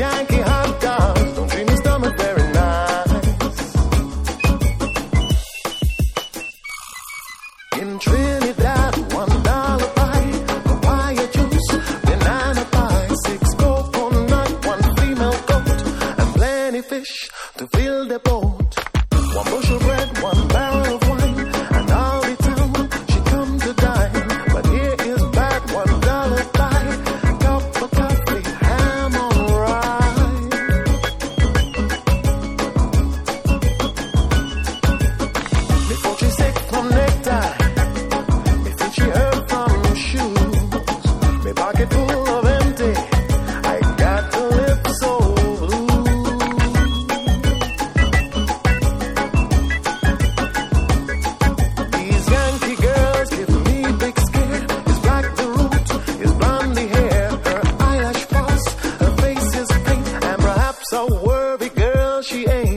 Yankee hot dogs don't treat me stomach very nice. In Trinidad, $1 pie, papaya juice, banana pie, 6 coconut, 1 female goat, and plenty fish to fill the boat. 1 bushel bread, 1 barrel of wine, and all the town she come to dine. But here is bad $1 pie, cup of coffee, ham on rye. Before she sick from necktie, before she hurt from shoes, my pocket full of empty, I got to live so blue. These Yankee girls give me big scare. Is black the root? Is blonde the hair? Her eyelash false, her face is pink, and perhaps a worthy girl she ain't.